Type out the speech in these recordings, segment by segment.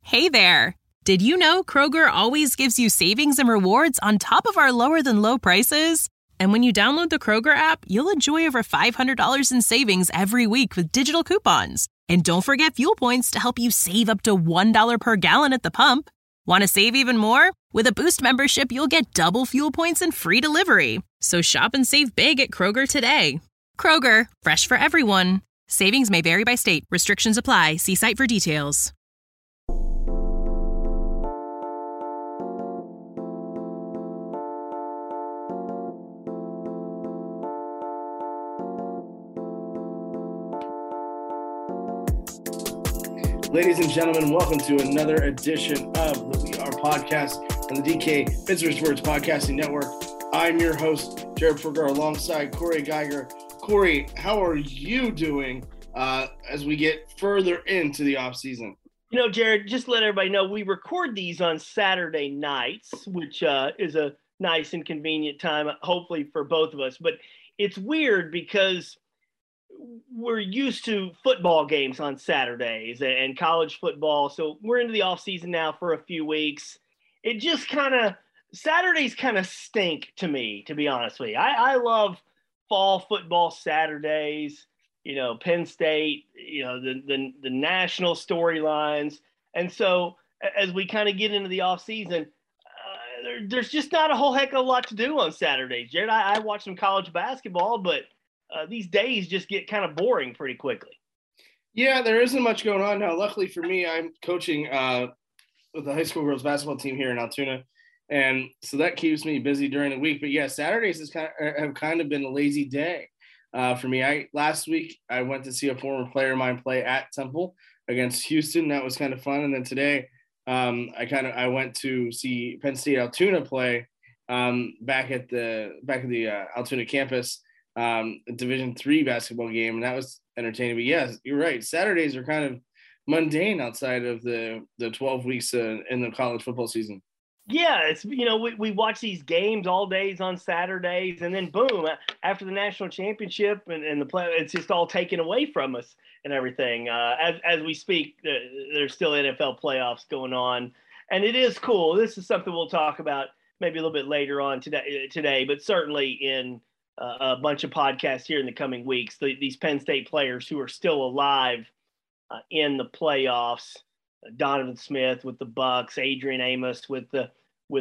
Hey there! Did you know Kroger always gives you savings and rewards on top of our lower-than-low prices? And when you download the Kroger app, you'll enjoy over $500 in savings every week with digital coupons. And don't forget fuel points to help you save up to $1 per gallon at the pump. Want to save even more? With a Boost membership, you'll get double fuel points and free delivery. So shop and save big at Kroger today. Kroger, fresh for everyone. Savings may vary by state. Restrictions apply. See site for details. Ladies and gentlemen, welcome to another edition of the We Are podcast on the DK Pittsburgh Sports Podcasting Network. I'm your host, Jared Furgar, alongside Corey Geiger. Corey, how are you doing as we get further into the offseason? You know, Jared, just to let everybody know, we record these on Saturday nights, which is a nice and convenient time, hopefully for both of us. But it's weird because we're used to football games on Saturdays and college football. So we're into the off season now for a few weeks. It just Saturdays kind of stink to me, to be honest with you. I love fall football Saturdays, you know, Penn State, you know, the national storylines. And so as we kind of get into the off season, there's just not a whole heck of a lot to do on Saturdays. Jared, I watch some college basketball, but these days just get kind of boring pretty quickly. Yeah, there isn't much going on now. Luckily for me, I'm coaching with the high school girls basketball team here in Altoona, and so that keeps me busy during the week. But yeah, Saturdays have kind of been a lazy day for me. Last week I went to see a former player of mine play at Temple against Houston. That was kind of fun. And then today I went to see Penn State Altoona play back at the Altoona campus. Division III basketball game, and that was entertaining. But yes, you're right. Saturdays are kind of mundane outside of the 12 weeks in the college football season. Yeah, it's, you know, we watch these games all days on Saturdays, and then boom, after the national championship and the play, it's just all taken away from us and everything. As we speak, there's still NFL playoffs going on, and it is cool. This is something we'll talk about maybe a little bit later on today, but certainly in a bunch of podcasts here in the coming weeks. These Penn State players who are still alive in the playoffs, Donovan Smith with the Bucks, Adrian Amos with the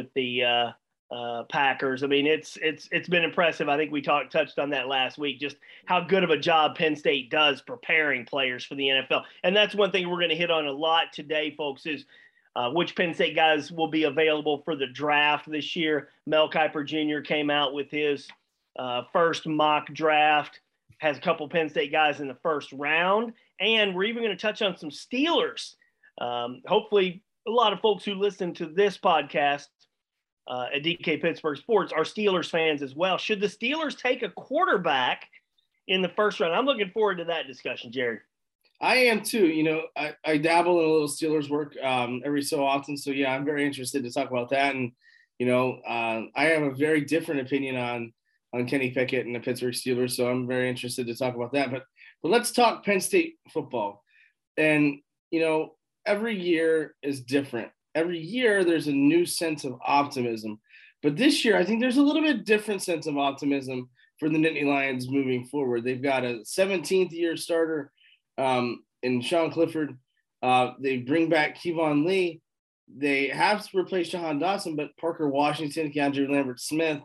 Packers. I mean, it's been impressive. I think we touched on that last week, just how good of a job Penn State does preparing players for the NFL. And that's one thing we're going to hit on a lot today, folks, is which Penn State guys will be available for the draft this year. Mel Kiper Jr. came out with his first mock draft, has a couple Penn State guys in the first round, and we're even going to touch on some Steelers. Hopefully a lot of folks who listen to this podcast at DK Pittsburgh Sports are Steelers fans as well. Should the Steelers take a quarterback in the first round? I'm looking forward to that discussion, Jared. I am too. You know, I dabble in a little Steelers work every so often. So yeah, I'm very interested to talk about that. And, you know, I have a very different opinion on Kenny Pickett and the Pittsburgh Steelers. So I'm very interested to talk about that. But let's talk Penn State football. And, you know, every year is different. Every year there's a new sense of optimism. But this year, I think there's a little bit different sense of optimism for the Nittany Lions moving forward. They've got a 17th year starter in Sean Clifford. They bring back Kevon Lee. They have replaced Jahan Dotson, but Parker Washington, Keandre Lambert-Smith,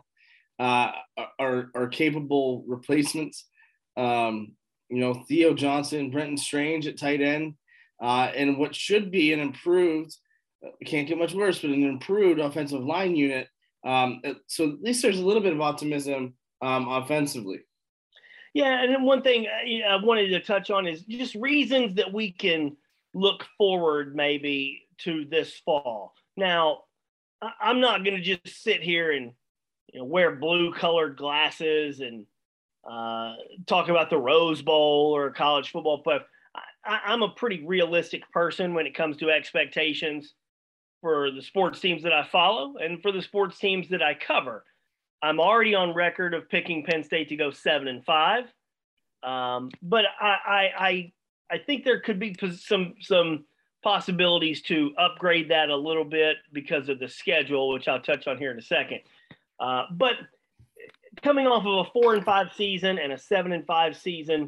are capable replacements. You know, Theo Johnson, Brenton Strange at tight end, and what should be an improved, can't get much worse, but an improved offensive line unit. So at least there's a little bit of optimism offensively. Yeah, and then one thing I wanted to touch on is just reasons that we can look forward maybe to this fall. Now, I'm not going to just sit here and wear blue-colored glasses and talk about the Rose Bowl or college football playoff. I'm a pretty realistic person when it comes to expectations for the sports teams that I follow and for the sports teams that I cover. I'm already on record of picking Penn State to go 7-5, but I think there could be some possibilities to upgrade that a little bit because of the schedule, which I'll touch on here in a second. But coming off of a 4-5 season and a 7-5 season,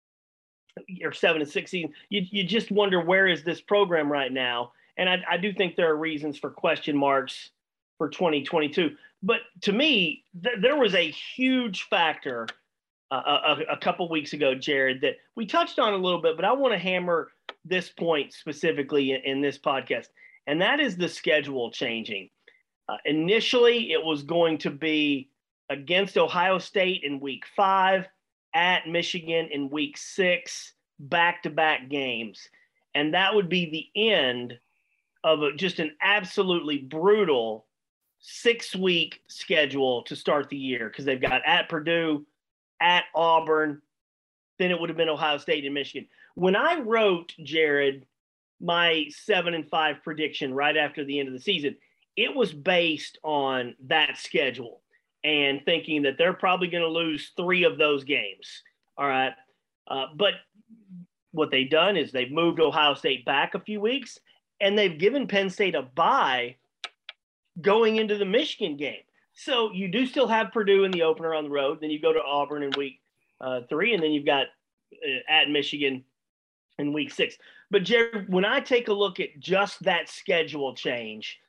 or 7-6 season, you just wonder, where is this program right now? And I do think there are reasons for question marks for 2022. But to me, there was a huge factor a couple weeks ago, Jared, that we touched on a little bit, but I want to hammer this point specifically in this podcast, and that is the schedule changing. Initially, it was going to be against Ohio State in week 5, at Michigan in week 6, back-to-back games. And that would be the end of just an absolutely brutal 6-week schedule to start the year, because they've got at Purdue, at Auburn, then it would have been Ohio State and Michigan. When I wrote, Jared, my 7-5 prediction right after the end of the season, it was based on that schedule and thinking that they're probably going to lose 3 of those games. All right. But what they've done is they've moved Ohio State back a few weeks, and they've given Penn State a bye going into the Michigan game. So you do still have Purdue in the opener on the road. Then you go to Auburn in week 3, and then you've got at Michigan in week 6. But Jared, when I take a look at just that schedule change,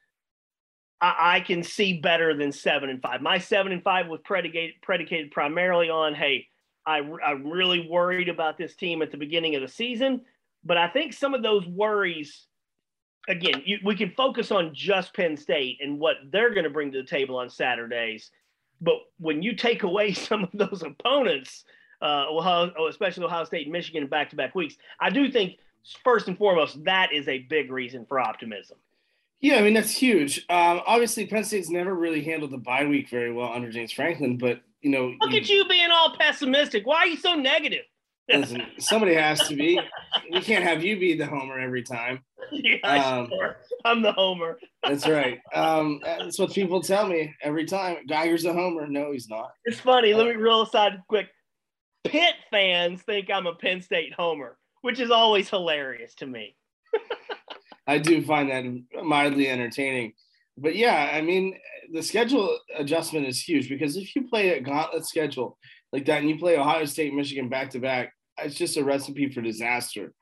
I can see better than 7-5. My 7-5 was predicated primarily on, hey, I'm really worried about this team at the beginning of the season. But I think some of those worries, again, we can focus on just Penn State and what they're going to bring to the table on Saturdays. But when you take away some of those opponents, especially Ohio State and Michigan in back-to-back weeks, I do think, first and foremost, that is a big reason for optimism. Yeah, I mean, that's huge. Obviously, Penn State's never really handled the bye week very well under James Franklin, but, Look at you being all pessimistic. Why are you so negative? Listen, somebody has to be. We can't have you be the homer every time. Yeah, sure. I'm the homer. That's right. That's what people tell me every time. Geiger's a homer. No, he's not. It's funny. Let me roll aside quick. Pitt fans think I'm a Penn State homer, which is always hilarious to me. I do find that mildly entertaining. But yeah, I mean, the schedule adjustment is huge, because if you play a gauntlet schedule like that and you play Ohio State, Michigan back-to-back, it's just a recipe for disaster.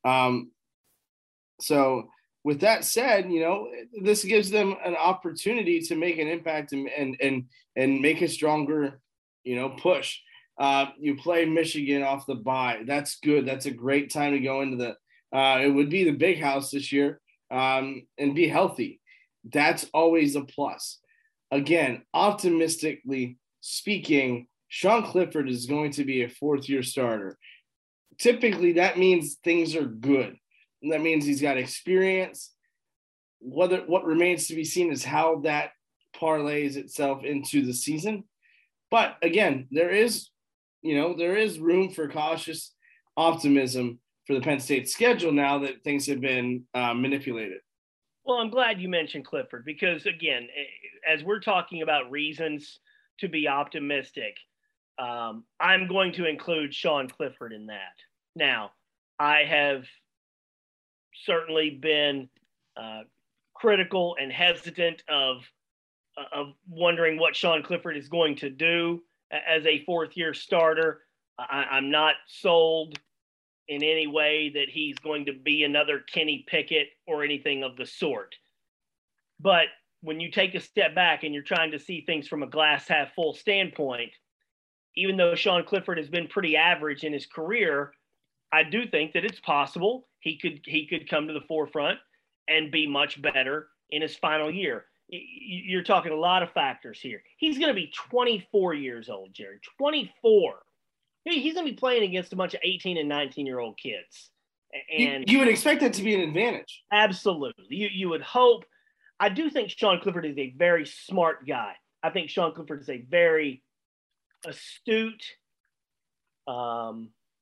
So with that said, this gives them an opportunity to make an impact and make a stronger, push. You play Michigan off the bye. That's good. That's a great time to go into it would be the big house this year, and be healthy. That's always a plus. Again, optimistically speaking, Sean Clifford is going to be a 4th-year starter. Typically, that means things are good. And that means he's got experience. What remains to be seen is how that parlays itself into the season. But again, there is room for cautious optimism for the Penn State schedule now that things have been manipulated. Well, I'm glad you mentioned Clifford, because, again, as we're talking about reasons to be optimistic, I'm going to include Sean Clifford in that. Now, I have certainly been critical and hesitant of wondering what Sean Clifford is going to do as a 4th-year starter. I'm not sold in any way that he's going to be another Kenny Pickett or anything of the sort. But when you take a step back and you're trying to see things from a glass half full standpoint, even though Sean Clifford has been pretty average in his career, I do think that it's possible he could come to the forefront and be much better in his final year. You're talking a lot of factors here. He's going to be 24 years old, Jared. 24. He's going to be playing against a bunch of 18 and 19-year-old kids. And you would expect that to be an advantage. Absolutely. You would hope. I do think Sean Clifford is a very smart guy. I think Sean Clifford is a very astute, high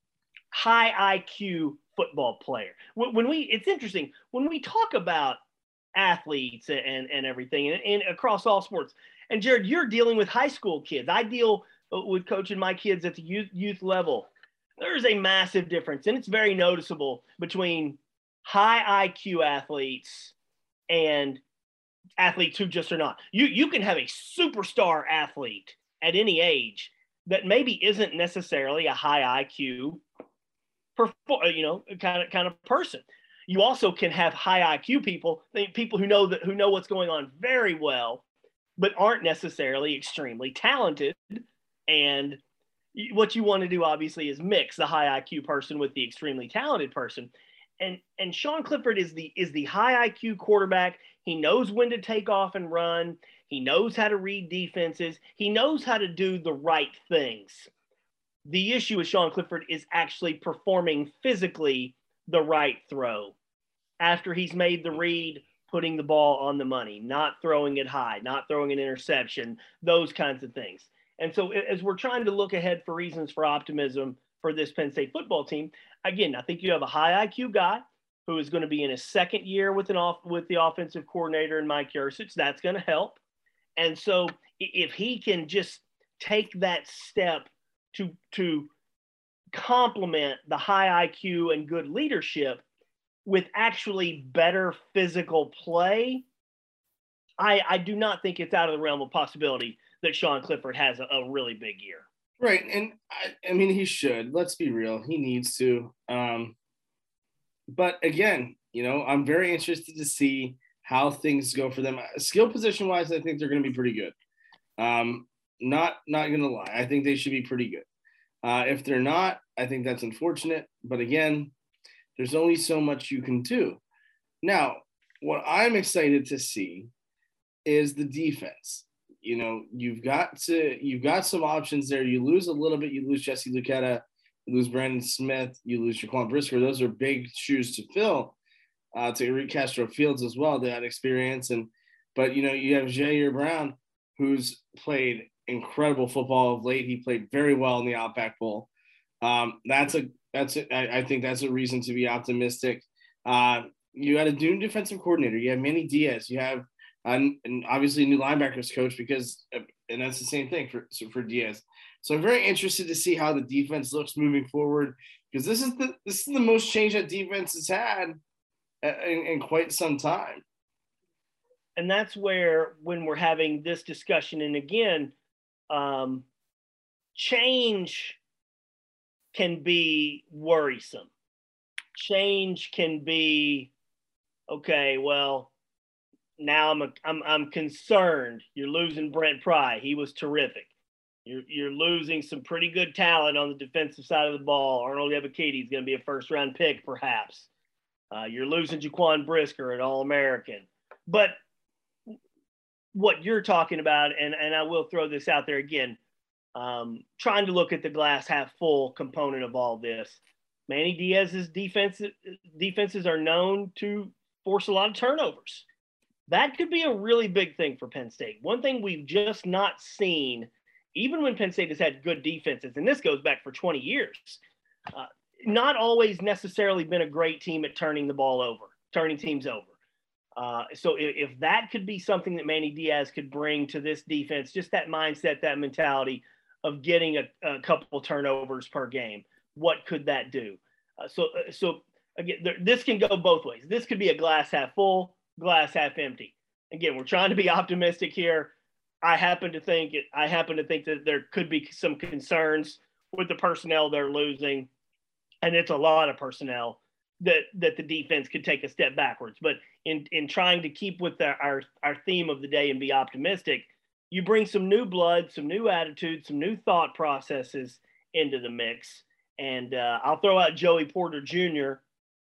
IQ football player. It's interesting when we talk about athletes and everything and across all sports. And Jared, you're dealing with high school kids. I deal with coaching my kids at the youth level. There's a massive difference, and it's very noticeable between high IQ athletes and athletes who just are not. You can have a superstar athlete at any age that maybe isn't necessarily a high IQ, kind of person. You also can have high IQ people who know what's going on very well, but aren't necessarily extremely talented. And what you want to do, obviously, is mix the high IQ person with the extremely talented person. And Sean Clifford is the high IQ quarterback. He knows when to take off and run. He knows how to read defenses. He knows how to do the right things. The issue with Sean Clifford is actually performing physically the right throw. After he's made the read, putting the ball on the money, not throwing it high, not throwing an interception, those kinds of things. And so as we're trying to look ahead for reasons for optimism for this Penn State football team, again, I think you have a high IQ guy who is going to be in his second year with the offensive coordinator and Mike Yurcich. That's going to help. And so if he can just take that step to complement the high IQ and good leadership with actually better physical play, I do not think it's out of the realm of possibility that Sean Clifford has a really big year. Right. And I mean, he should. Let's be real. He needs to. But again, I'm very interested to see how things go for them. Skill position wise, I think they're going to be pretty good. Not going to lie. I think they should be pretty good. If they're not, I think that's unfortunate. But again, there's only so much you can do. Now, what I'm excited to see is the defense. You've got some options there. You lose a little bit. You lose Jesse Luketa. You lose Brandon Smith. You lose Jaquan Brisker. Those are big shoes to fill. To Eric Castro Fields as well, that experience. But you have Jair Brown, who's played incredible football of late. He played very well in the Outback Bowl. I think that's a reason to be optimistic. You had a new defensive coordinator. You have Manny Diaz. You have and obviously a new linebackers coach and that's the same thing for Diaz. So I'm very interested to see how the defense looks moving forward, because this is the most change that defense has had in quite some time. And that's where, when we're having this discussion, and again, change can be worrisome. Change can be, okay, well, now I'm concerned. You're losing Brent Pry. He was terrific. You're losing some pretty good talent on the defensive side of the ball. Arnold Ebiketie is going to be a first-round pick, perhaps. You're losing Jaquan Brisker, an All-American. But what you're talking about, and I will throw this out there again, trying to look at the glass half full component of all this. Manny Diaz's defenses are known to force a lot of turnovers. That could be a really big thing for Penn State. One thing we've just not seen, even when Penn State has had good defenses, and this goes back for 20 years, not always necessarily been a great team at turning teams over. So if that could be something that Manny Diaz could bring to this defense, just that mindset, that mentality of getting a couple turnovers per game, what could that do? So again, this can go both ways. This could be a glass half full, glass half empty. Again, we're trying to be optimistic here. I happen to think that there could be some concerns with the personnel they're losing, and it's a lot of personnel that the defense could take a step backwards. But in trying to keep with our theme of the day and be optimistic, you bring some new blood, some new attitudes, some new thought processes into the mix. And I'll throw out Joey Porter Jr.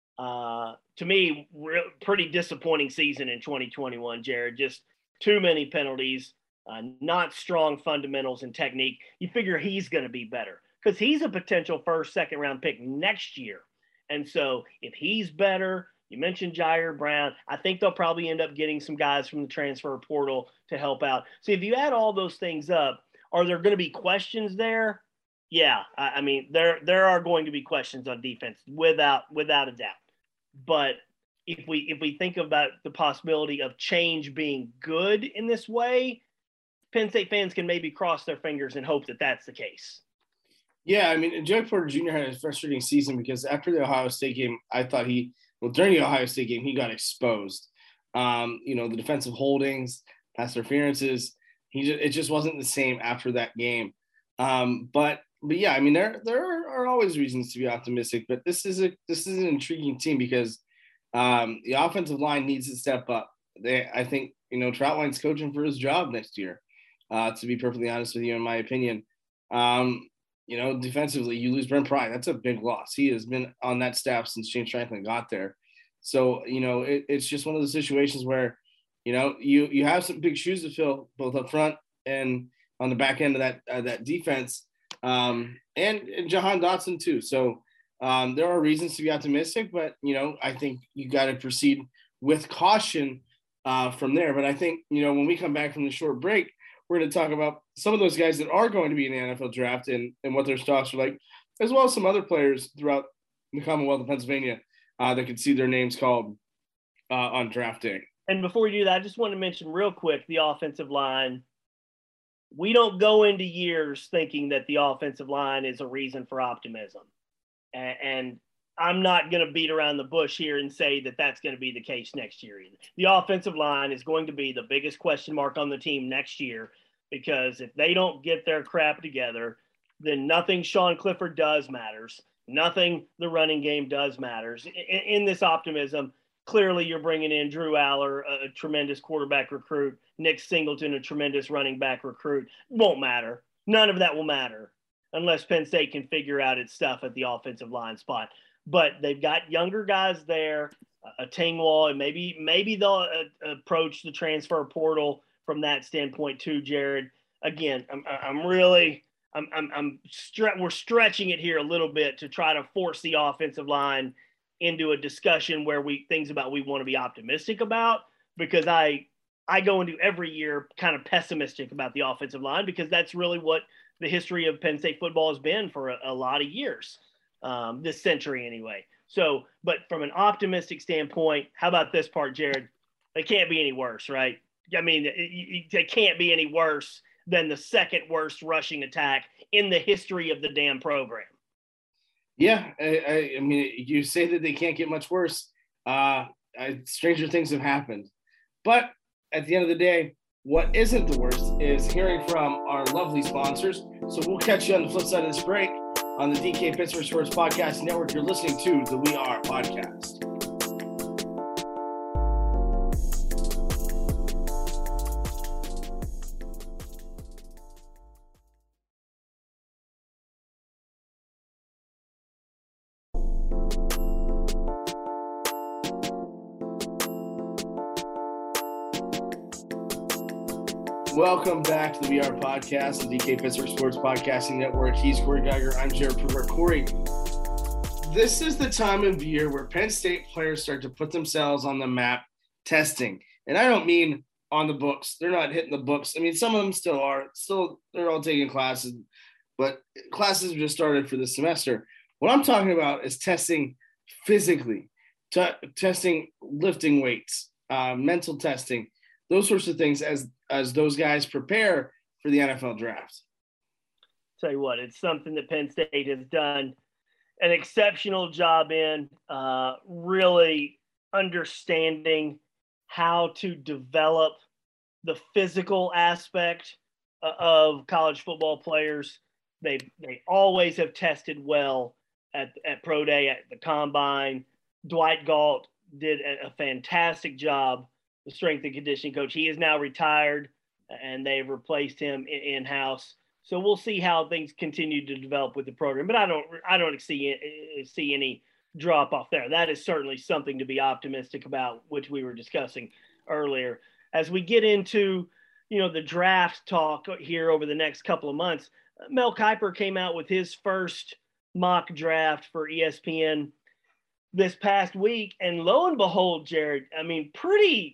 To me, pretty disappointing season in 2021, Jared. Just too many penalties, not strong fundamentals and technique. You figure he's going to be better because he's a potential first, second round pick next year. And so if he's better, you mentioned Jair Brown, I think they'll probably end up getting some guys from the transfer portal to help out. So if you add all those things up, are there going to be questions there? Yeah, I mean, there are going to be questions on defense without a doubt. But if we think about the possibility of change being good in this way, Penn State fans can maybe cross their fingers and hope that that's the case. Yeah, I mean, Joey Porter Jr. had a frustrating season because after the Ohio State game, I thought he Well, during the Ohio State game, he got exposed. The defensive holdings, pass interferences, it just wasn't the same after that game. But yeah, I mean, there are always reasons to be optimistic, but this is an intriguing team because the offensive line needs to step up. I think Troutline's coaching for his job next year. To be perfectly honest with you, in my opinion, defensively, you lose Brent Pry. That's a big loss. He has been on that staff since James Franklin got there. So it's just one of those situations where you have some big shoes to fill, both up front and on the back end of that defense, and Jahan Dotson too. So there are reasons to be optimistic, but I think you got to proceed with caution from there. But I think when we come back from the short break, we're going to talk about some of those guys that are going to be in the NFL draft and what their stocks are like, as well as some other players throughout the Commonwealth of Pennsylvania that could see their names called on draft day. And before we do that, I just want to mention real quick the offensive line. We don't go into years thinking that the offensive line is a reason for optimism. And I'm not going to beat around the bush here and say that that's going to be the case next year either. The offensive line is going to be the biggest question mark on the team next year, because if they don't get their crap together, then nothing Sean Clifford does matters. Nothing the running game does matters. In this optimism, clearly you're bringing in Drew Aller, a tremendous quarterback recruit, Nick Singleton, a tremendous running back recruit. Won't matter. None of that will matter unless Penn State can figure out its stuff at the offensive line spot. But they've got younger guys there, a Tingwall, and maybe they'll approach the transfer portal from that standpoint too, Jared. Again, we're stretching it here a little bit to try to force the offensive line into a discussion where we want to be optimistic about, because I go into every year kind of pessimistic about the offensive line, because that's really what the history of Penn State football has been for a lot of years, this century anyway. So, but from an optimistic standpoint, how about this part, Jared? It can't be any worse, right? I mean, it can't be any worse than the second worst rushing attack in the history of the damn program. Yeah, I mean, you say that they can't get much worse. Stranger things have happened. But at the end of the day, what isn't the worst is hearing from our lovely sponsors. So we'll catch you on the flip side of this break on the DK Pittsburgh Sports Podcast Network. You're listening to the We Are Podcast. Welcome back to the VR Podcast, the DK Pittsburgh Sports Podcasting Network. He's Corey Geiger. I'm Jared Pruger. Corey, this is the time of year where Penn State players start to put themselves on the map testing. And I don't mean on the books. They're not hitting the books. I mean, some of them still are. They're all taking classes, but classes have just started for this semester. What I'm talking about is testing physically, testing lifting weights, mental testing, those sorts of things as those guys prepare for the NFL draft. Tell you what, it's something that Penn State has done an exceptional job in, really understanding how to develop the physical aspect of college football players. They always have tested well at Pro Day, at the Combine. Dwight Galt did a fantastic job, the strength and conditioning coach. He is now retired, and they've replaced him in-house. So we'll see how things continue to develop with the program. But I don't see any drop off there. That is certainly something to be optimistic about, which we were discussing earlier. As we get into, the draft talk here over the next couple of months, Mel Kiper came out with his first mock draft for ESPN this past week, and lo and behold, Jared, I mean, pretty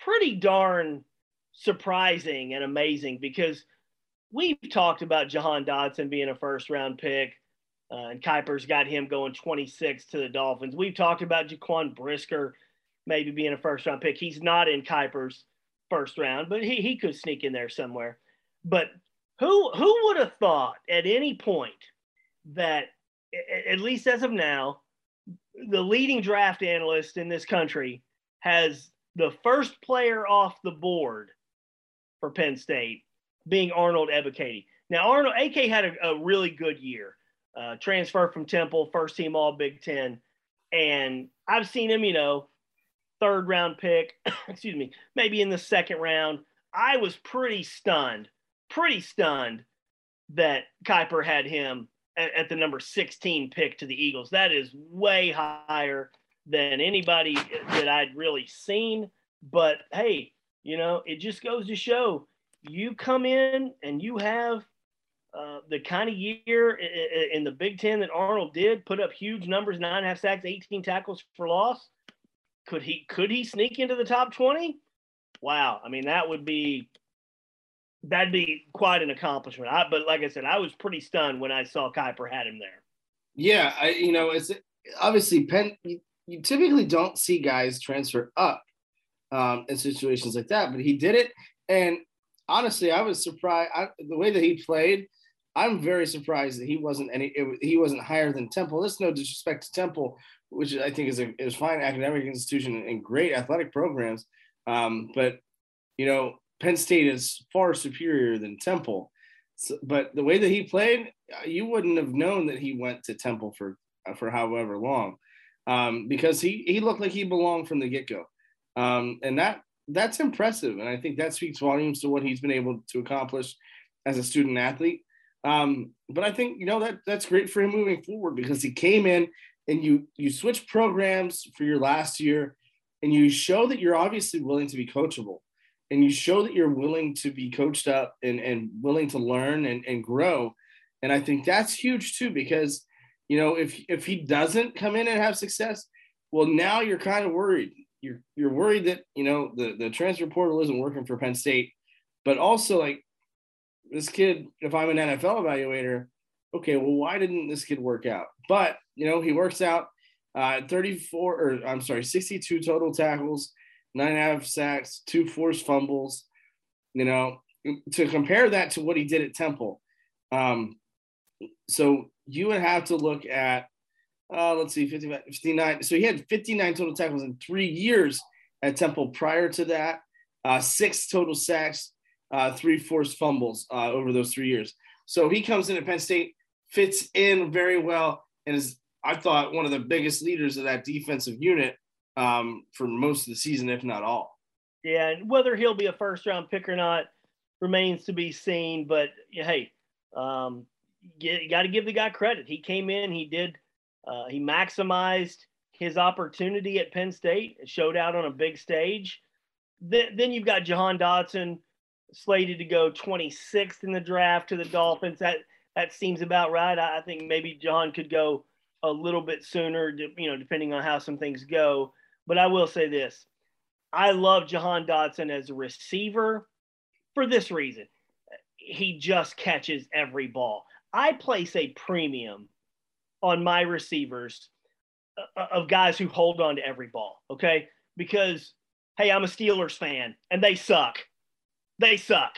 darn surprising and amazing, because we've talked about Jahan Dotson being a first-round pick, and Kiper's got him going 26 to the Dolphins. We've talked about Jaquan Brisker maybe being a first-round pick. He's not in Kiper's first round, but he could sneak in there somewhere. But who would have thought at any point that, at least as of now, the leading draft analyst in this country has the first player off the board for Penn State being Arnold Ebiketie. Now, Arnold AK had a really good year. Transfer from Temple, first team All Big Ten. And I've seen him, third round pick, excuse me, maybe in the second round. I was pretty stunned that Kiper had him at the number 16 pick to the Eagles. That is way higher than anybody that I'd really seen. But hey, it just goes to show you come in and you have the kind of year in the Big Ten that Arnold did, put up huge numbers, 9.5 sacks, 18 tackles for loss. Could he sneak into the top 20? Wow. I mean, that'd be quite an accomplishment. But like I said, I was pretty stunned when I saw Kiper had him there. Yeah. It's obviously Penn, you typically don't see guys transfer up in situations like that, but he did it. And honestly, I was surprised the way that he played. I'm very surprised that he wasn't higher than Temple. There's no disrespect to Temple, which I think is a fine academic institution and great athletic programs. But Penn State is far superior than Temple. So, but the way that he played, you wouldn't have known that he went to Temple for however long, because he looked like he belonged from the get-go. And that's impressive. And I think that speaks volumes to what he's been able to accomplish as a student athlete. But I think, that's great for him moving forward, because he came in and you switch programs for your last year, and you show that you're obviously willing to be coachable, and you show that you're willing to be coached up and willing to learn and grow. And I think that's huge too, because, if he doesn't come in and have success, well, now you're kind of worried. You're worried that, the transfer portal isn't working for Penn State, but also like this kid, if I'm an NFL evaluator, okay, well, why didn't this kid work out? But, he works out 62 total tackles, 9.5 sacks, 2 forced fumbles, to compare that to what he did at Temple. So you would have to look at, 59. So he had 59 total tackles in 3 years at Temple prior to that, 6 total sacks, 3 forced fumbles over those 3 years. So he comes in at Penn State, fits in very well, and is, I thought, one of the biggest leaders of that defensive unit for most of the season, if not all. Yeah, and whether he'll be a first-round pick or not remains to be seen. But, hey, you got to give the guy credit. He came in, he maximized his opportunity at Penn State, showed out on a big stage. Then you've got Jahan Dotson slated to go 26th in the draft to the Dolphins. That seems about right. I think maybe Jahan could go a little bit sooner, depending on how some things go. But I will say this. I love Jahan Dotson as a receiver for this reason. He just catches every ball. I place a premium on my receivers of guys who hold on to every ball, okay? Because, hey, I'm a Steelers fan, and they suck. They suck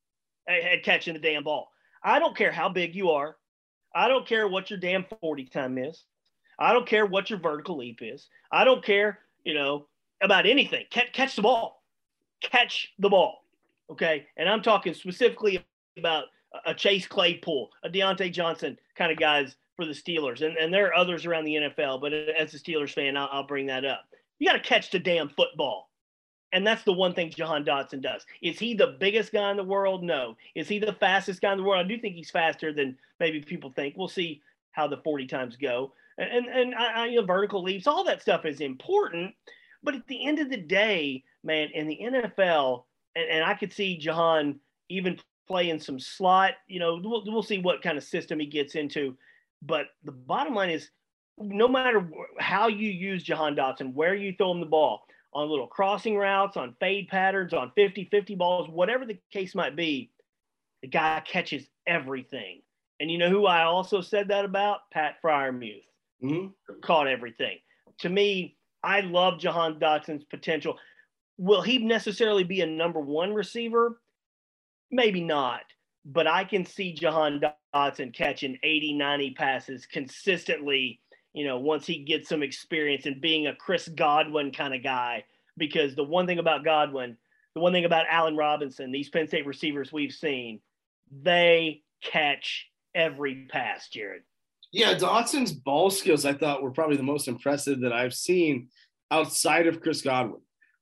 at catching the damn ball. I don't care how big you are. I don't care what your damn 40 time is. I don't care what your vertical leap is. I don't care, about anything. Catch the ball. Catch the ball, okay? And I'm talking specifically about a Chase Claypool, a Deontay Johnson kind of guys for the Steelers. And there are others around the NFL, but as a Steelers fan, I'll bring that up. You got to catch the damn football. And that's the one thing Jahan Dotson does. Is he the biggest guy in the world? No. Is he the fastest guy in the world? I do think he's faster than maybe people think. We'll see how the 40 times go. And vertical leaps, all that stuff is important. But at the end of the day, man, in the NFL, and I could see Jahan even playing some slot, we'll see what kind of system he gets into. But the bottom line is, no matter how you use Jahan Dotson, where you throw him the ball, on little crossing routes, on fade patterns, on 50-50 balls, whatever the case might be, the guy catches everything. And you know who I also said that about? Pat Freiermuth. Mm-hmm. Caught everything. To me, I love Jahan Dotson's potential. Will he necessarily be a number one receiver? Maybe not. But I can see Jahan Dotson catching 80, 90 passes consistently, once he gets some experience in being a Chris Godwin kind of guy. Because the one thing about Godwin, the one thing about Allen Robinson, these Penn State receivers we've seen, they catch every pass, Jared. Yeah, Dotson's ball skills I thought were probably the most impressive that I've seen outside of Chris Godwin.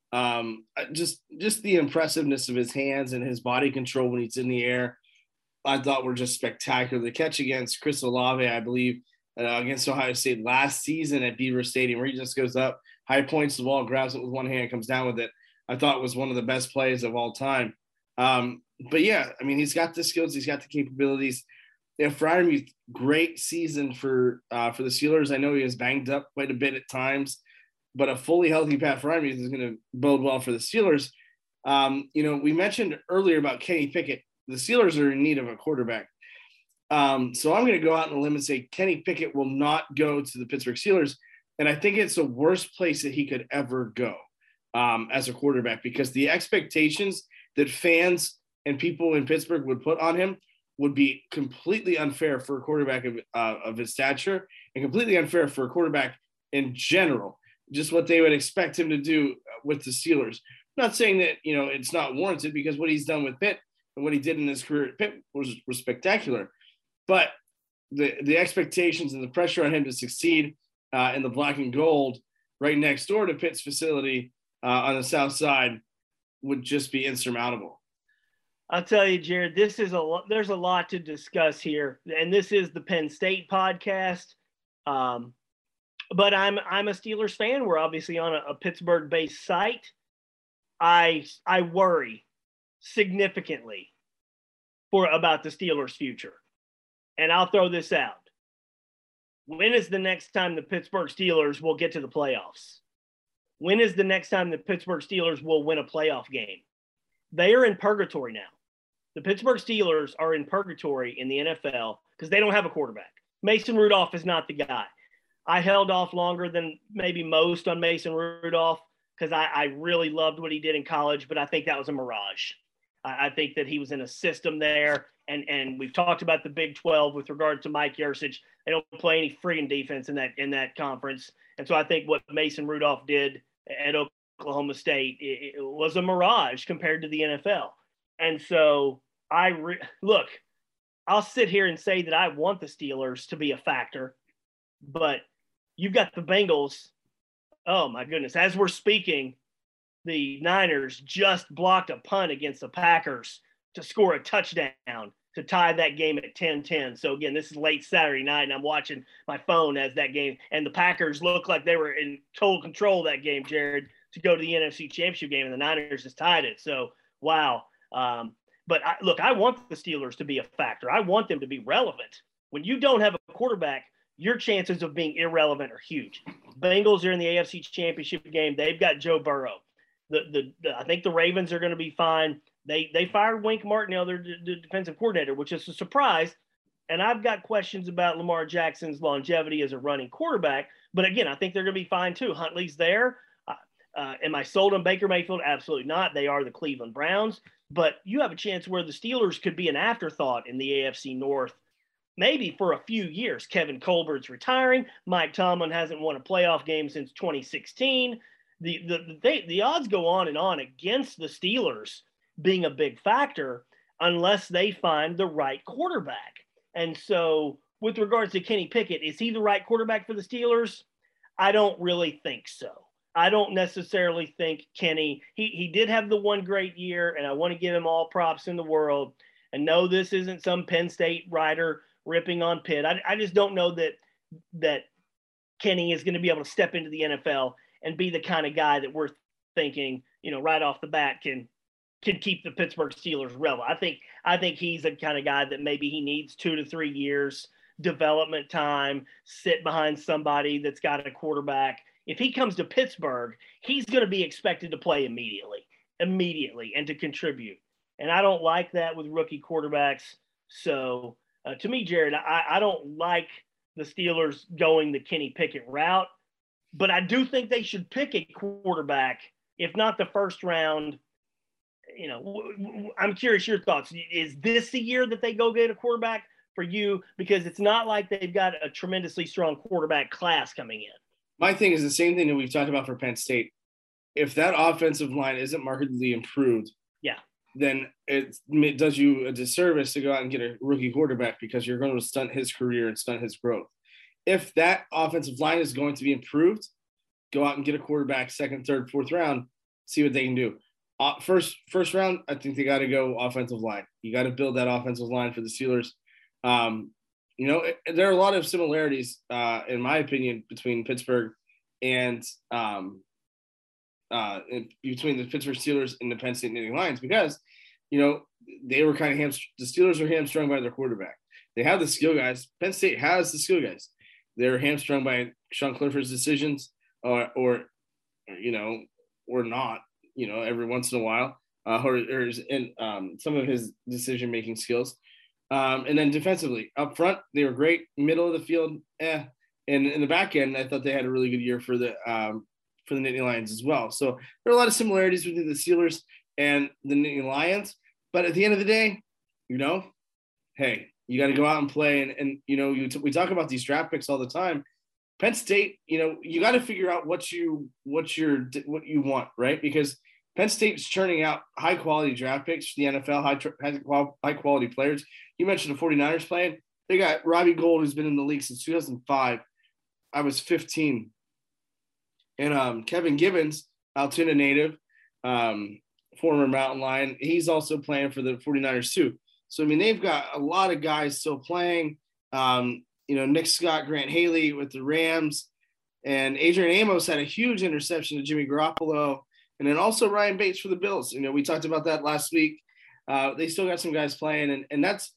Just the impressiveness of his hands and his body control when he's in the air, I thought were just spectacular. The catch against Chris Olave, I believe, against Ohio State last season at Beaver Stadium, where he just goes up, high points the ball, grabs it with one hand, comes down with it, I thought was one of the best plays of all time. But yeah, I mean, he's got the skills, he's got the capabilities. Yeah, Freiermuth, great season for the Steelers. I know he was banged up quite a bit at times, but a fully healthy Pat Freiermuth is going to bode well for the Steelers. We mentioned earlier about Kenny Pickett. The Steelers are in need of a quarterback. So I'm going to go out on a limb and say Kenny Pickett will not go to the Pittsburgh Steelers. And I think it's the worst place that he could ever go as a quarterback, because the expectations that fans and people in Pittsburgh would put on him would be completely unfair for a quarterback of his stature, and completely unfair for a quarterback in general, just what they would expect him to do with the Steelers. I'm not saying that, it's not warranted, because what he's done with Pitt and what he did in his career at Pitt was spectacular. But the expectations and the pressure on him to succeed in the black and gold right next door to Pitt's facility on the south side would just be insurmountable. I'll tell you, Jared, there's a lot to discuss here, and this is the Penn State podcast. But I'm a Steelers fan. We're obviously on a Pittsburgh-based site. I worry significantly about the Steelers' future. And I'll throw this out. When is the next time the Pittsburgh Steelers will get to the playoffs? When is the next time the Pittsburgh Steelers will win a playoff game? They are in purgatory now. The Pittsburgh Steelers are in purgatory in the NFL because they don't have a quarterback. Mason Rudolph is not the guy. I held off longer than maybe most on Mason Rudolph because I really loved what he did in college, but I think that was a mirage. I think that he was in a system there, and we've talked about the Big 12 with regard to Mike Yurcich. They don't play any friggin' defense in that conference, and so I think what Mason Rudolph did at Oklahoma State it was a mirage compared to the NFL. And so look, I'll sit here and say that I want the Steelers to be a factor, but you've got the Bengals. Oh my goodness. As we're speaking, the Niners just blocked a punt against the Packers to score a touchdown to tie that game at 10-10. So again, this is late Saturday night and I'm watching my phone as that game, and the Packers look like they were in total control of that game, Jared, to go to the NFC Championship game, and the Niners just tied it. So, wow. But I want the Steelers to be a factor. I want them to be relevant. When you don't have a quarterback, your chances of being irrelevant are huge. Bengals are in the AFC Championship game. They've got Joe Burrow. I think the Ravens are going to be fine. They fired Wink Martindale, their defensive coordinator, which is a surprise. And I've got questions about Lamar Jackson's longevity as a running quarterback. But again, I think they're going to be fine too. Huntley's there. Am I sold on Baker Mayfield? Absolutely not. They are the Cleveland Browns. But you have a chance where the Steelers could be an afterthought in the AFC North, maybe for a few years. Kevin Colbert's retiring. Mike Tomlin hasn't won a playoff game since 2016. The odds go on and on against the Steelers being a big factor unless they find the right quarterback. And so with regards to Kenny Pickett, is he the right quarterback for the Steelers? I don't really think so. I don't necessarily think Kenny, he did have the one great year, and I want to give him all props in the world. And no, this isn't some Penn State writer ripping on Pitt. I just don't know that Kenny is going to be able to step into the NFL and be the kind of guy that we're thinking, right off the bat can keep the Pittsburgh Steelers relevant. I think he's the kind of guy that maybe he needs 2 to 3 years development time, sit behind somebody that's got a quarterback. If he comes to Pittsburgh, he's going to be expected to play immediately, and to contribute. And I don't like that with rookie quarterbacks. So to me, Jared, I don't like the Steelers going the Kenny Pickett route, but I do think they should pick a quarterback, if not the first round. I'm curious your thoughts. Is this the year that they go get a quarterback, for you? Because it's not like they've got a tremendously strong quarterback class coming in. My thing is the same thing that we've talked about for Penn State. If that offensive line isn't markedly improved, then it does you a disservice to go out and get a rookie quarterback, because you're going to stunt his career and stunt his growth. If that offensive line is going to be improved, go out and get a quarterback, second, third, fourth round, see what they can do. First round, I think they got to go offensive line. You got to build that offensive line for the Steelers. There are a lot of similarities, in my opinion, between Pittsburgh and between the Pittsburgh Steelers and the Penn State Nittany Lions, because, they were kind of the Steelers were hamstrung by their quarterback. They have the skill guys. Penn State has the skill guys. They're hamstrung by Sean Clifford's decisions, or not, every once in a while, or in some of his decision-making skills. And then defensively, up front, they were great. Middle of the field, And in the back end, I thought they had a really good year for the Nittany Lions as well. So there are a lot of similarities between the Steelers and the Nittany Lions. But at the end of the day, hey, you got to go out and play. And we talk about these draft picks all the time. Penn State, you got to figure out what you want, right? Because Penn State's churning out high quality draft picks for the NFL, high quality players. You mentioned the 49ers playing. They got Robbie Gould, who's been in the league since 2005. I was 15. And Kevin Gibbons, Altoona native, former Mountain Lion, he's also playing for the 49ers too. So, they've got a lot of guys still playing. Nick Scott, Grant Haley with the Rams, and Adrian Amos had a huge interception to Jimmy Garoppolo, and then also Ryan Bates for the Bills. We talked about that last week. They still got some guys playing, and that's,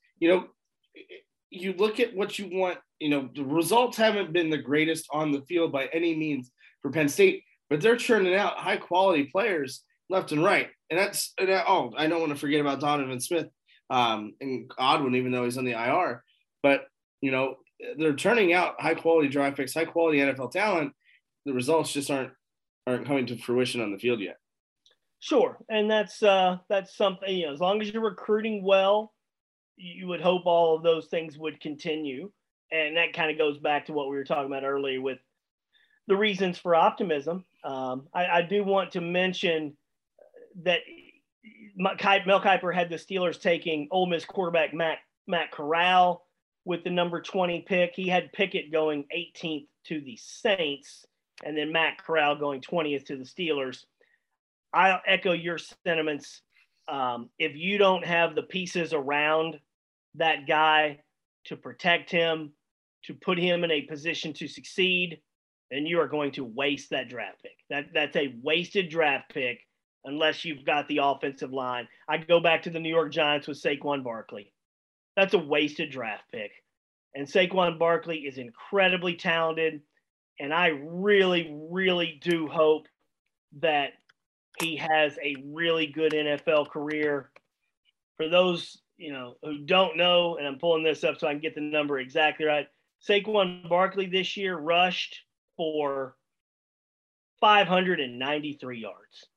you look at what you want. The results haven't been the greatest on the field by any means for Penn State, but they're churning out high quality players left and right. And I don't want to forget about Donovan Smith and Godwin, even though he's on the IR, but they're turning out high quality draft picks, high quality NFL talent. The results just aren't coming to fruition on the field yet. Sure. And that's something, as long as you're recruiting well, you would hope all of those things would continue. And that kind of goes back to what we were talking about earlier with the reasons for optimism. I do want to mention that Mel Kiper had the Steelers taking Ole Miss quarterback Matt Corral with the number 20 pick. He had Pickett going 18th to the Saints, and then Matt Corral going 20th to the Steelers. I'll echo your sentiments. If you don't have the pieces around that guy to protect him, to put him in a position to succeed, then you are going to waste that draft pick. That's a wasted draft pick unless you've got the offensive line. I go back to the New York Giants with Saquon Barkley. That's a wasted draft pick. And Saquon Barkley is incredibly talented, and I really, really do hope that he has a really good NFL career. For those, who don't know, and I'm pulling this up so I can get the number exactly right, Saquon Barkley this year rushed for 593 yards.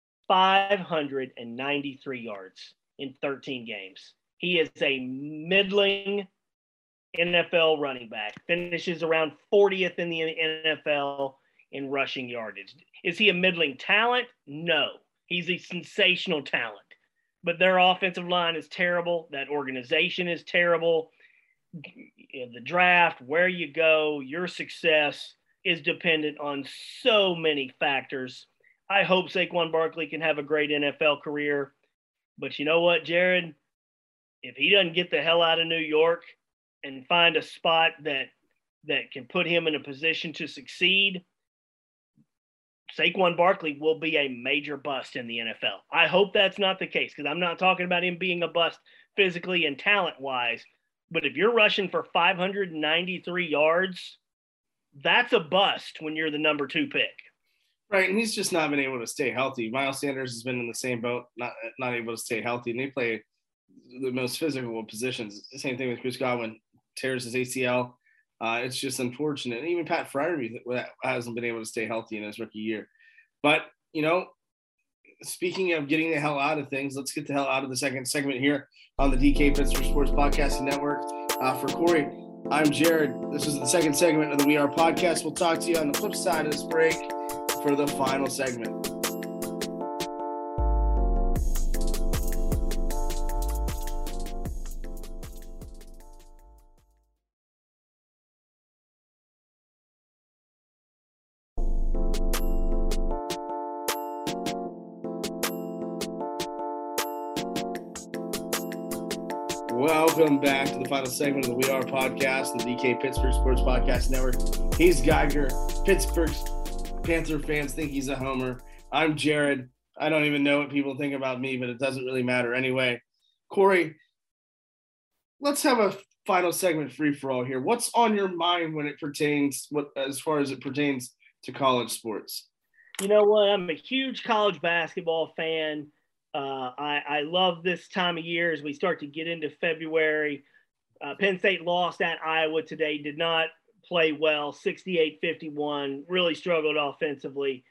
593 yards in 13 games. He is a middling NFL running back, finishes around 40th in the NFL in rushing yardage. Is he a middling talent? No. He's a sensational talent. But their offensive line is terrible. That organization is terrible. The draft, where you go, your success is dependent on so many factors. I hope Saquon Barkley can have a great NFL career. But you know what, Jared? If he doesn't get the hell out of New York and find a spot that can put him in a position to succeed, Saquon Barkley will be a major bust in the NFL. I hope that's not the case, because I'm not talking about him being a bust physically and talent-wise. But if you're rushing for 593 yards, that's a bust when you're the number 2 pick. Right, and he's just not been able to stay healthy. Miles Sanders has been in the same boat, not able to stay healthy, and they play the most physical positions. The same thing with Chris Godwin, tears his ACL. It's just unfortunate. And even Pat Freiermuth hasn't been able to stay healthy in his rookie year. But, speaking of getting the hell out of things, let's get the hell out of the second segment here on the DK Pittsburgh Sports Podcasting Network. For Corey, I'm Jared. This is the second segment of the We Are podcast. We'll talk to you on the flip side of this break for the final segment. Welcome back to the final segment of the We Are podcast, the DK Pittsburgh Sports Podcast Network. He's Geiger. Pittsburgh Panther fans think he's a homer. I'm Jared. I don't even know what people think about me, but it doesn't really matter anyway. Corey, let's have a final segment free for all here. What's on your mind when it pertains, as far as it pertains to college sports? You know what? I'm a huge college basketball fan. I love this time of year as we start to get into February. Penn State lost at Iowa today, did not play well, 68-51, really struggled offensively.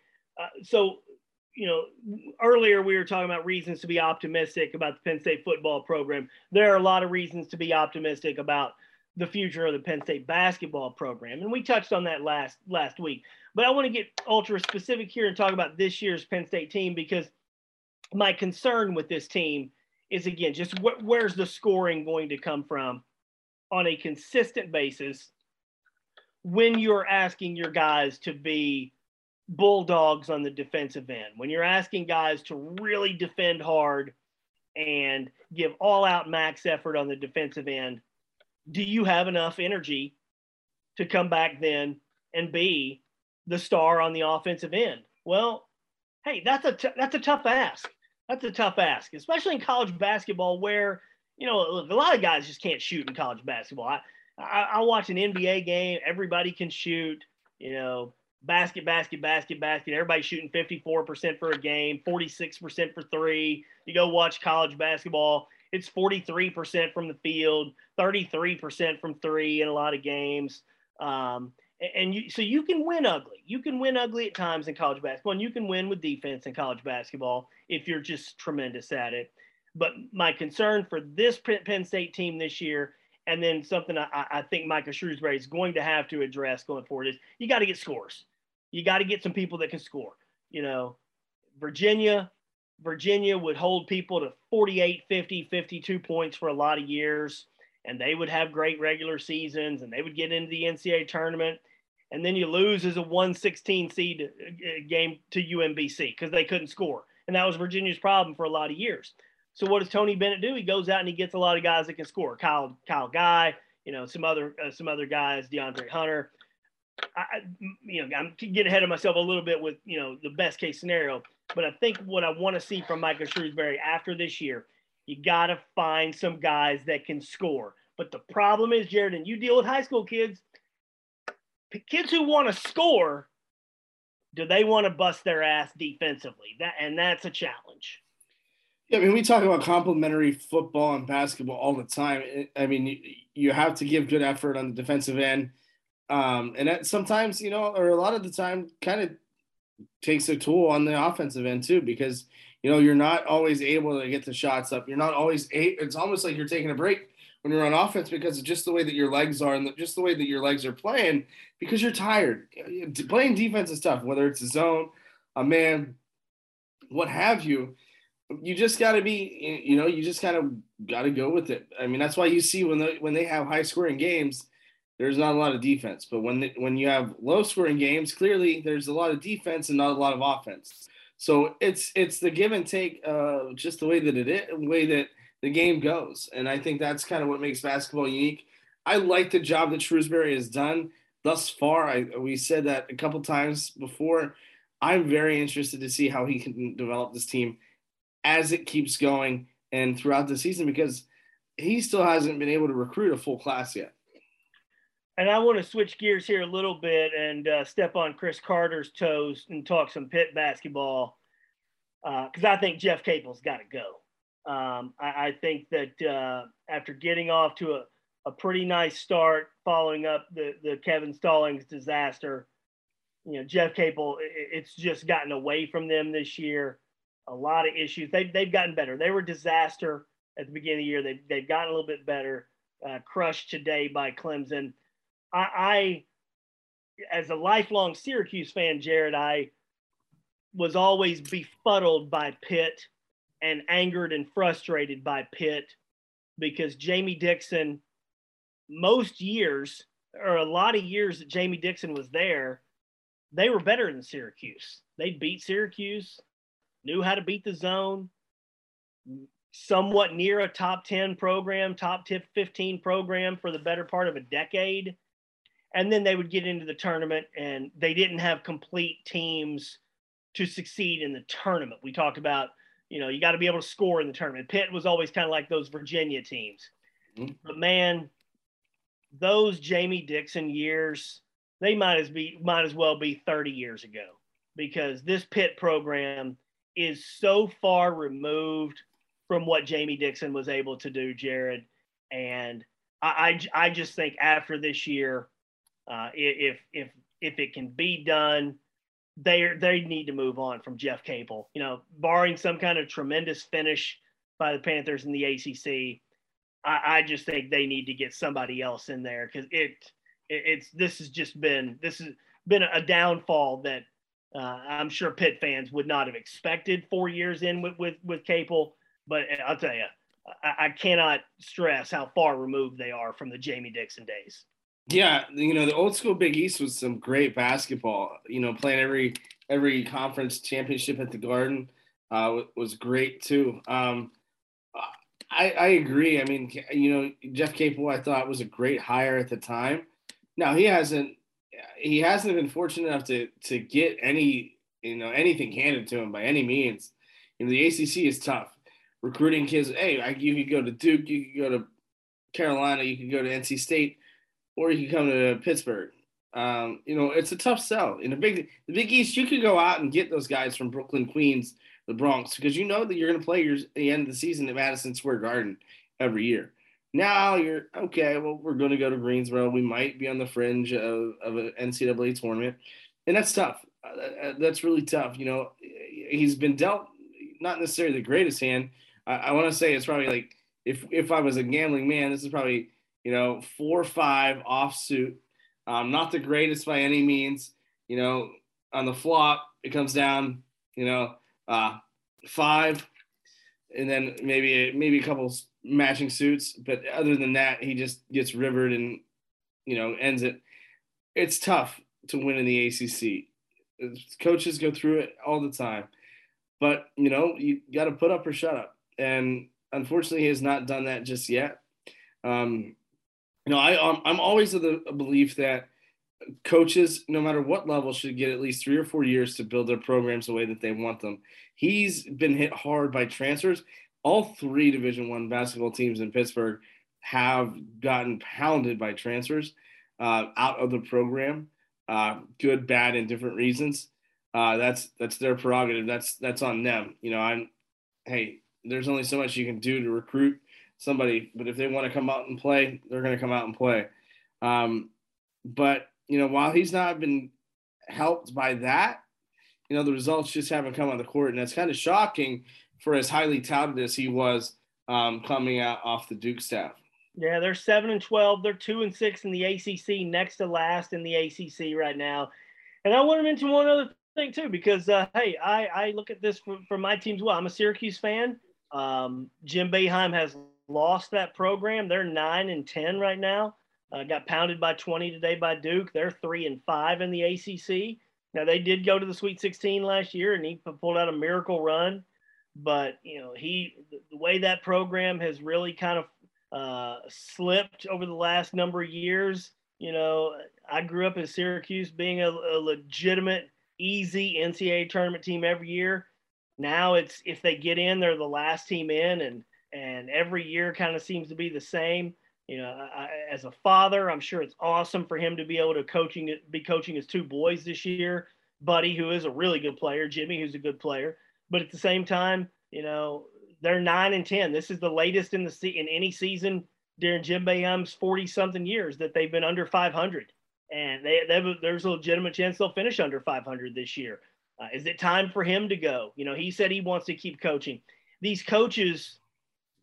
Earlier we were talking about reasons to be optimistic about the Penn State football program. There are a lot of reasons to be optimistic about the future of the Penn State basketball program, and we touched on that last week. But I want to get ultra specific here and talk about this year's Penn State team, because my concern with this team is, again, just where's the scoring going to come from on a consistent basis when you're asking your guys to be bulldogs on the defensive end, when you're asking guys to really defend hard and give all-out max effort on the defensive end. Do you have enough energy to come back then and be the star on the offensive end? Well, hey, that's a tough ask. That's a tough ask, especially in college basketball where, look, a lot of guys just can't shoot in college basketball. I watch an NBA game. Everybody can shoot, basket. Everybody's shooting 54% for a game, 46% for three. You go watch college basketball. It's 43% from the field, 33% from three in a lot of games. So you can win ugly. You can win ugly at times in college basketball, and you can win with defense in college basketball if you're just tremendous at it. But my concern for this Penn State team this year, and then something I think Micah Shrewsbury is going to have to address going forward, is you got to get scores. You got to get some people that can score. Virginia would hold people to 48, 50, 52 points for a lot of years, and they would have great regular seasons, and they would get into the NCAA tournament. And then you lose as a 1-16 seed game to UMBC because they couldn't score. And that was Virginia's problem for a lot of years. So what does Tony Bennett do? He goes out and he gets a lot of guys that can score. Kyle Guy, some other guys, DeAndre Hunter. I'm getting ahead of myself a little bit with, the best case scenario. But I think what I want to see from Micah Shrewsbury after this year, you got to find some guys that can score. But the problem is, Jared, and you deal with high school kids who want to score, do they want to bust their ass defensively? That's a challenge. Yeah, I mean, we talk about complementary football and basketball all the time. I mean, you have to give good effort on the defensive end. And that sometimes, or a lot of the time kind of takes a toll on the offensive end too, because, you're not always able to get the shots up. You're not always it's almost like you're taking a break when you're on offense because of just the way that your legs are and just the way that your legs are playing, because you're tired. Playing defense is tough, whether it's a zone, a man, what have you. You just got to be, you just kind of got to go with it. I mean, that's why you see when they have high scoring games, there's not a lot of defense. But when you have low scoring games, clearly there's a lot of defense and not a lot of offense. So it's the give and take, just the way that the way that the game goes. And I think that's kind of what makes basketball unique. I like the job that Shrewsbury has done thus far. We said that a couple times before. I'm very interested to see how he can develop this team as it keeps going and throughout the season, because he still hasn't been able to recruit a full class yet. And I want to switch gears here a little bit and step on Chris Carter's toes and talk some Pitt basketball, because I think Jeff Capel's got to go. I think that after getting off to a pretty nice start following up the Kevin Stallings disaster, Jeff Capel, it's just gotten away from them this year. A lot of issues. They've gotten better. They were a disaster at the beginning of the year. They've gotten a little bit better. crushed today by Clemson. I, as a lifelong Syracuse fan, Jared, I was always befuddled by Pitt and angered and frustrated by Pitt because Jamie Dixon, most years, or a lot of years that Jamie Dixon was there, they were better than Syracuse. They beat Syracuse, knew how to beat the zone, somewhat near a top 10 program, top 15 program for the better part of a decade. And then they would get into the tournament and they didn't have complete teams to succeed in the tournament. We talked about, you got to be able to score in the tournament. Pitt was always kind of like those Virginia teams. Mm-hmm. But man, those Jamie Dixon years, they might as well be 30 years ago, because this Pitt program is so far removed from what Jamie Dixon was able to do, Jared. And I just think after this year, if it can be done, they need to move on from Jeff Capel. Barring some kind of tremendous finish by the Panthers in the ACC, I just think they need to get somebody else in there, because this has been a downfall that I'm sure Pitt fans would not have expected 4 years in with Capel. But I'll tell you, I cannot stress how far removed they are from the Jamie Dixon days. Yeah, the old school Big East was some great basketball. Playing every conference championship at the Garden was great too. I agree. I mean, Jeff Capel, I thought, was a great hire at the time. Now he hasn't been fortunate enough to get anything handed to him by any means. The ACC is tough. Recruiting kids, you could go to Duke, you could go to Carolina, you could go to NC State, or you could come to Pittsburgh. It's a tough sell. In the Big East, you could go out and get those guys from Brooklyn, Queens, the Bronx, because you know that you're going to play the end of the season at Madison Square Garden every year. Now you're okay. Well, we're going to go to Greensboro. We might be on the fringe of an NCAA tournament, and that's tough. That's really tough. He's been dealt not necessarily the greatest hand. I want to say it's probably like, if I was a gambling man, this is probably 4 or 5 offsuit. Not the greatest by any means. On the flop, it comes down 5, and then maybe a couple matching suits. But other than that, he just gets rivered and ends it. It's tough to win in the ACC. Coaches go through it all the time, but you got to put up or shut up. And unfortunately, he has not done that just yet. I'm always of the belief that coaches, no matter what level, should get at least 3 or 4 years to build their programs the way that they want them. He's been hit hard by transfers. All 3 Division I basketball teams in Pittsburgh have gotten pounded by transfers out of the program. Good, bad, and different reasons. That's their prerogative. That's on them. There's only so much you can do to recruit somebody, but if they want to come out and play, they're going to come out and play. But while he's not been helped by that, the results just haven't come on the court, and that's kind of shocking for as highly touted as he was coming out off the Duke staff. Yeah, they're 7-12. They're 2-6 in the ACC, next to last in the ACC right now. And I want to mention one other thing too, because I look at this from my team as well. I'm a Syracuse fan. Jim Boeheim has lost that program. They're 9-10 right now. Got pounded by 20 today by Duke. They're 3-5 in the ACC. Now they did go to the Sweet 16 last year, and he pulled out a miracle run. But the way that program has really kind of slipped over the last number of years. I grew up in Syracuse being a legitimate, easy NCAA tournament team every year. Now it's, if they get in, they're the last team in, and every year kind of seems to be the same. As a father, I'm sure it's awesome for him to be able to be coaching his 2 boys this year, Buddy, who is a really good player, Jimmy, who's a good player. But at the same time, they're 9-10. This is the latest in any season during Jim Boeheim's 40-something years that they've been under 500, and there's a legitimate chance they'll finish under 500 this year. Is it time for him to go? He said he wants to keep coaching. These coaches,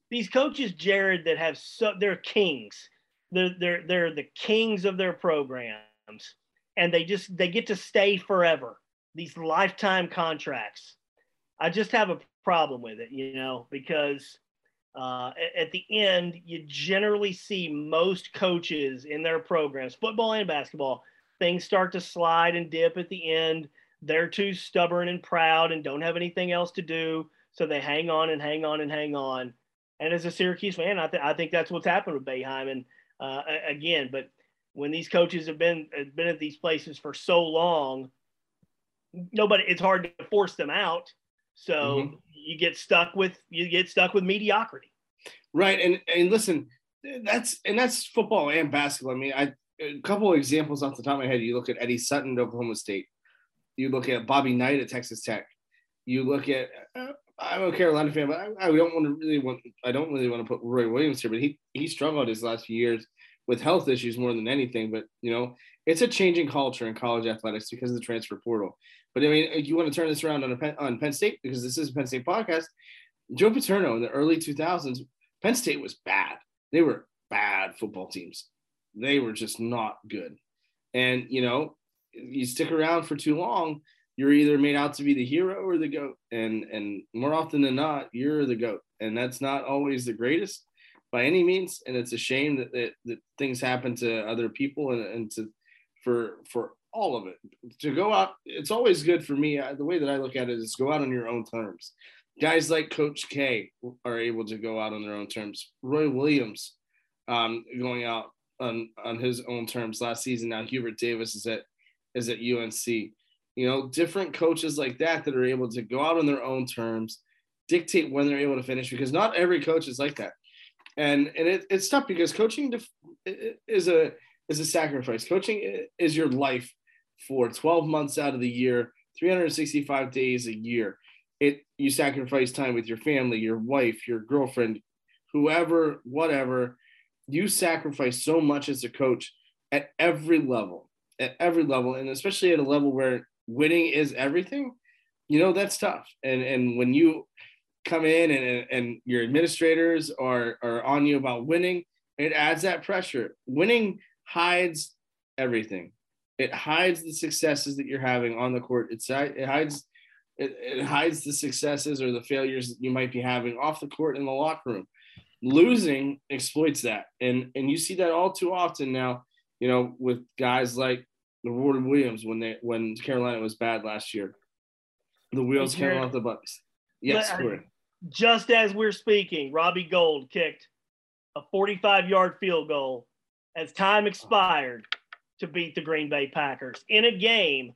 these coaches, Jared, that have they're kings. They're the kings of their programs, and they get to stay forever. These lifetime contracts. I just have a problem with it, because at the end, you generally see most coaches in their programs, football and basketball, things start to slide and dip at the end. They're too stubborn and proud and don't have anything else to do. So they hang on and hang on and hang on. And as a Syracuse fan, I think that's what's happened with Boeheim. And again, but when these coaches have been at these places for so long, it's hard to force them out. So you get stuck with mediocrity. Right. And listen, that's football and basketball. I mean, a couple of examples off the top of my head. You look at Eddie Sutton at Oklahoma State. You look at Bobby Knight at Texas Tech. You look at I'm a Carolina fan, but I don't really want to put Roy Williams here, but he struggled his last few years with health issues more than anything. But it's a changing culture in college athletics because of the transfer portal. But I mean, if you want to turn this around on Penn State, because this is a Penn State podcast, Joe Paterno in the early 2000s, Penn State was bad. They were bad football teams. They were just not good. And, you stick around for too long, you're either made out to be the hero or the GOAT. And more often than not, you're the GOAT. And that's not always the greatest by any means. And it's a shame that things happen to other people and for all of it. To go out, it's always good for me. The way that I look at it is go out on your own terms. Guys like Coach K are able to go out on their own terms. Roy Williams going out on his own terms last season. Now Hubert Davis is at UNC. Different coaches like that are able to go out on their own terms, dictate when they're able to finish, because not every coach is like that. And it's tough because coaching is a sacrifice. Coaching is your life for 12 months out of the year, 365 days a year. You sacrifice time with your family, your wife, your girlfriend, whoever, whatever. You sacrifice so much as a coach at every level, and especially at a level where winning is everything. That's tough. And when you come in and your administrators are on you about winning, it adds that pressure. Winning hides everything. It hides the successes that you're having on the court. It hides the successes or the failures that you might be having off the court in the locker room. Losing exploits that. And you see that all too often now, with guys like Roy Williams when Carolina was bad last year. The wheels came off the bus. Yes, just as we're speaking, Robbie Gould kicked a 45-yard field goal as time expired to beat the Green Bay Packers in a game.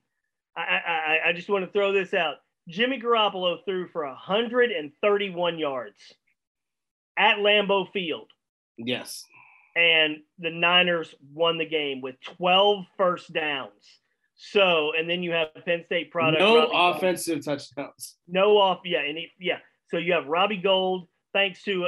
I just want to throw this out. Jimmy Garoppolo threw for 131 yards at Lambeau Field. Yes. And the Niners won the game with 12 first downs. So, and then you have Penn State product. No offensive touchdowns. So you have Robbie Gould, thanks to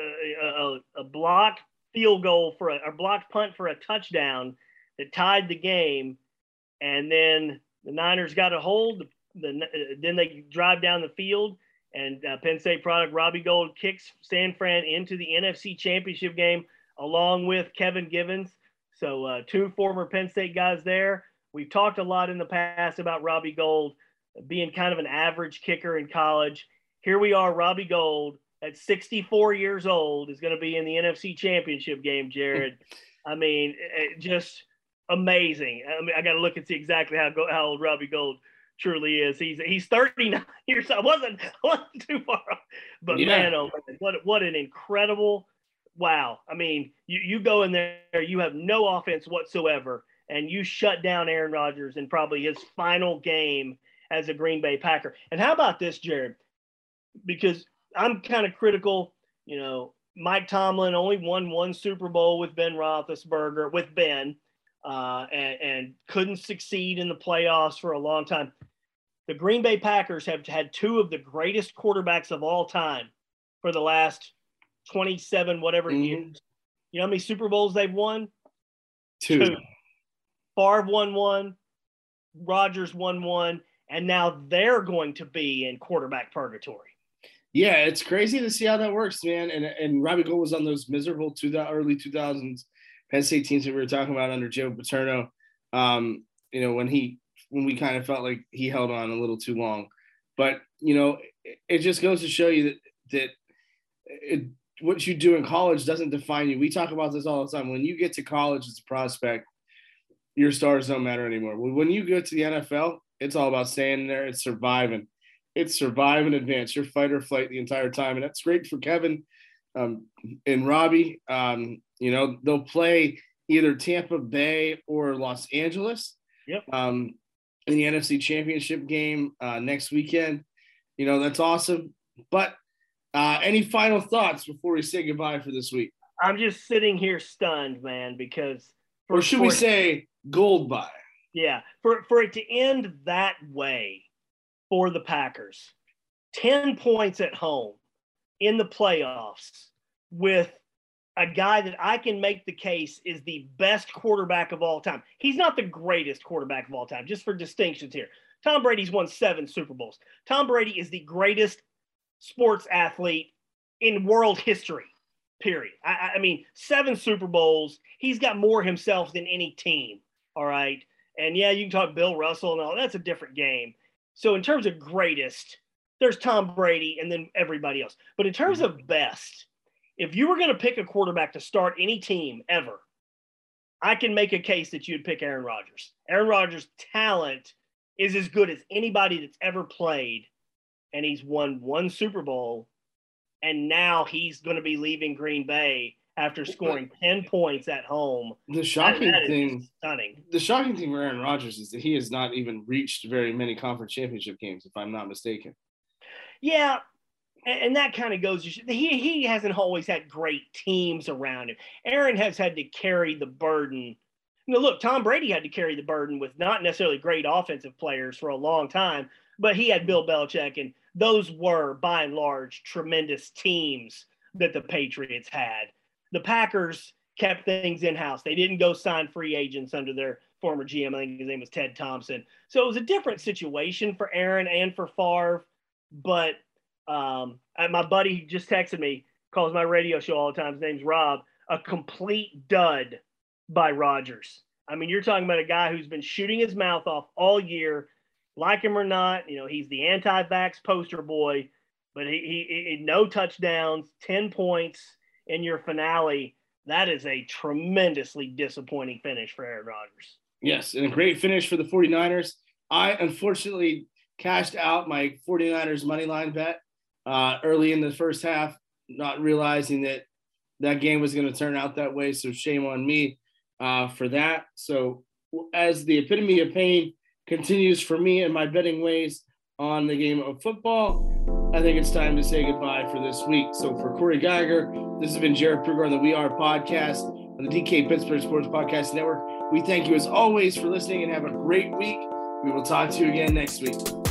a blocked field goal a blocked punt for a touchdown that tied the game. And then the Niners got a hold. Then they drive down the field, and Penn State product Robbie Gould kicks San Fran into the NFC Championship game along with Kevin Givens. So two former Penn State guys there. We've talked a lot in the past about Robbie Gould being kind of an average kicker in college. Here we are, Robbie Gould at 64 years old is going to be in the NFC Championship game, Jared. I mean, just amazing. I mean, I got to look and see exactly how old Robbie Gould truly is. He's 39 years old. I wasn't too far off. But man, oh man, what an incredible wow. I mean, you go in there, you have no offense whatsoever, and you shut down Aaron Rodgers in probably his final game as a Green Bay Packer. And how about this, Jared? Because I'm kind of critical, Mike Tomlin only won one Super Bowl with Ben Roethlisberger, and couldn't succeed in the playoffs for a long time. The Green Bay Packers have had two of the greatest quarterbacks of all time for the last 27 whatever years. You know how many Super Bowls they've won? Two. Favre won one, Rodgers won one, and now they're going to be in quarterback purgatory. Yeah, it's crazy to see how that works, man. And Robbie Gould was on those miserable early 2000s Penn State teams that we were talking about under Joe Paterno. When we kind of felt like he held on a little too long. But, it just goes to show you that what you do in college doesn't define you. We talk about this all the time. When you get to college as a prospect, your stars don't matter anymore. When you go to the NFL, it's all about staying there. It's surviving. It's survive and advance. You're fight or flight the entire time. And that's great for Kevin and Robbie. They'll play either Tampa Bay or Los Angeles in the NFC Championship game next weekend. That's awesome. But any final thoughts before we say goodbye for this week? I'm just sitting here stunned, man, because – or should we say gold bye? Yeah. For it to end that way for the Packers, 10 points at home in the playoffs with a guy that I can make the case is the best quarterback of all time. He's not the greatest quarterback of all time, just for distinctions here. Tom Brady's won 7 Super Bowls. Tom Brady is the greatest sports athlete in world history, period. I mean, 7 Super Bowls. He's got more himself than any team, all right? And, yeah, you can talk Bill Russell and all. That's a different game. So in terms of greatest, there's Tom Brady and then everybody else. But in terms of best, if you were going to pick a quarterback to start any team ever, I can make a case that you'd pick Aaron Rodgers. Aaron Rodgers' talent is as good as anybody that's ever played, and he's won 1 Super Bowl, and now he's going to be leaving Green Bay after scoring 10 points at home. The shocking thing for Aaron Rodgers is that he has not even reached very many conference championship games, if I'm not mistaken. Yeah, and that kind of goes – he hasn't always had great teams around him. Aaron has had to carry the burden. Look, Tom Brady had to carry the burden with not necessarily great offensive players for a long time, but he had Bill Belichick, and those were, by and large, tremendous teams that the Patriots had. The Packers kept things in-house. They didn't go sign free agents under their former GM. I think his name was Ted Thompson. So it was a different situation for Aaron and for Favre. But my buddy just texted me, calls my radio show all the time. His name's Rob. A complete dud by Rodgers. I mean, you're talking about a guy who's been shooting his mouth off all year. Like him or not, he's the anti-vax poster boy. But he no touchdowns, 10 points in your finale. That is a tremendously disappointing finish for Aaron Rodgers. Yes, and a great finish for the 49ers. I unfortunately cashed out my 49ers money line bet early in the first half, not realizing that game was going to turn out that way. So shame on me for that. So as the epitome of pain continues for me and my betting ways on the game of football, I think it's time to say goodbye for this week. So for Corey Geiger, this has been Jared Kruger on the We Are podcast on the DK Pittsburgh Sports Podcast Network. We thank you as always for listening and have a great week. We will talk to you again next week.